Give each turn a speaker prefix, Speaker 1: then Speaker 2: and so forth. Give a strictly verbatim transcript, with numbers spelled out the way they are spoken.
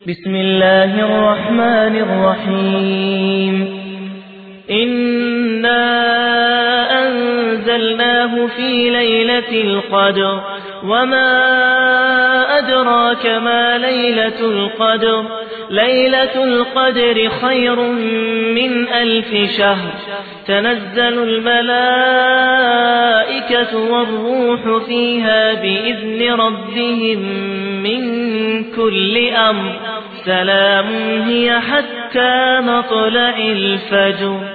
Speaker 1: بسم الله الرحمن الرحيم إنا أنزلناه في ليلة القدر وما أدراك ما ليلة القدر ليلة القدر خير من ألف شهر تنزل الملائكة والروح فيها بإذن ربهم من كل أمر سلام هي حتى مطلع الفجر.